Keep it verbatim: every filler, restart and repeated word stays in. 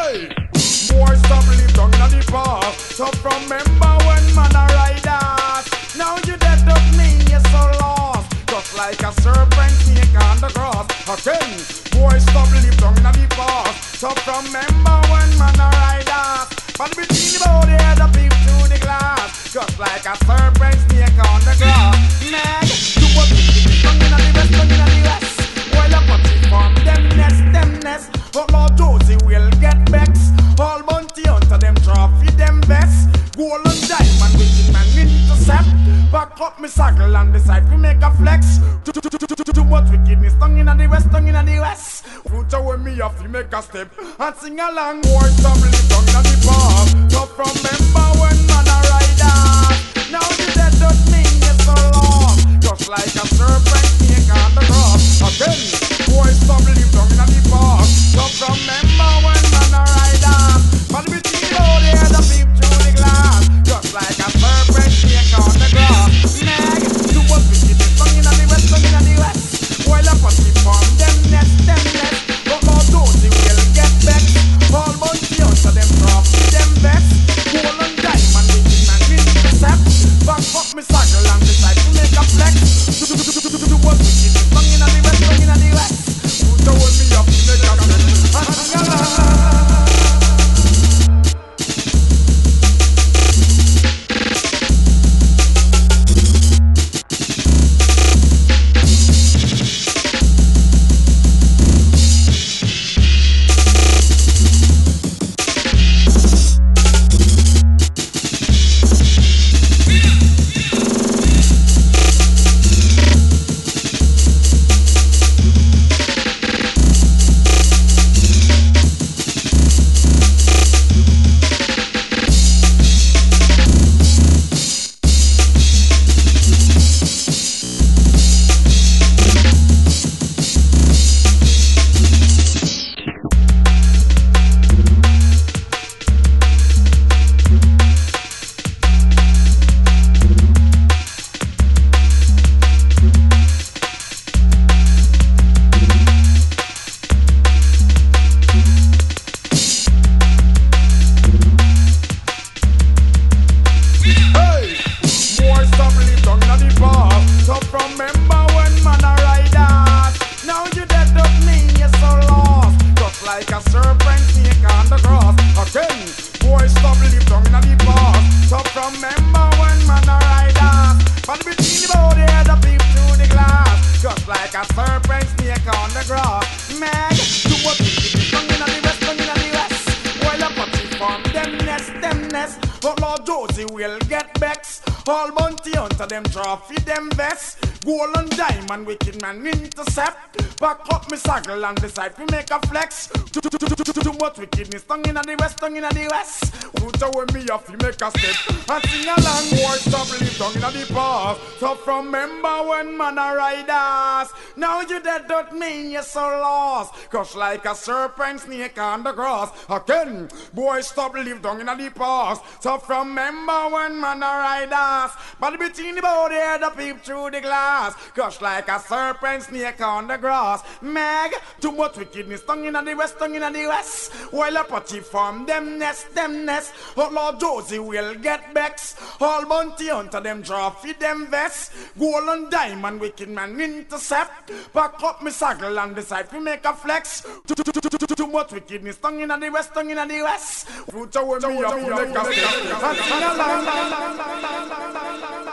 Hey, more stop live down in the past. So from remember when man a ride us. Now you dead up me, you're so lost. Just like a serpent snake on the grass. Again, boy stop live down in the past. So from remember when man a ride us. But between the body and the peep through the glass. Just like a serpent snake on the grass. Meg, do what you do, down in the west, down in the west. While I put it from them nest, them nest. But Lord Josie will get vexed. All bounty hunter them trophy them best. Gold and diamond wicked man intercept. Back up me saddle and decide we make a flex. Too much wickedness tongue in the west, tongue in the west. Future when me off you make a step and sing along. Boy some live tongue in the past. So from remember when man a rider. Now you dead don't mean you're so lost. Just like a serpent snake on the cross. Again, boy some live tongue in the past. So from remember when man a rider. But between the body and the peep through the glass. Just like a serpent snake on the grass. Meg, do what wicked is tongue in the west, tongue in the west. While I put it from them nest, them nest. But Lord Josie will get vexed. All bounty hunter them trophy them best. Gold and diamond wicked man intercept. Back up me saddle and decide to make a flex. Do what wicked is tongue in the west, tongue in the west. Future will be up to make a flex. But Lord Josie will get vexed. All bounty hunter them trophy them best. Gold and diamond wicked man intercept. Back up me saddle and decide to make a flex. Too much wickedness tongue in the west, tongue in the west. Future when me off you make a step and sing along. Boy stop live tongue in the past. So from remember when man a riders. Now you dead don't mean you're so lost. Cause like a serpent snake on the grass. Again, boy stop live tongue in the past. So from remember when man a riders. But between the body and the peep through the glass. Cause like a serpent snake on the grass. Meg, too much wickedness tongue in the west, tongue in the west. While I put it from them nest, them nest. But Lord Josie will get vexed. All bounty hunter them trophy them vest. Gold and diamond wicked man intercept. Back up me saddle and decide to make a flex. Too much wickedness tongue in the west, tongue in the west. Future will be up to make a step.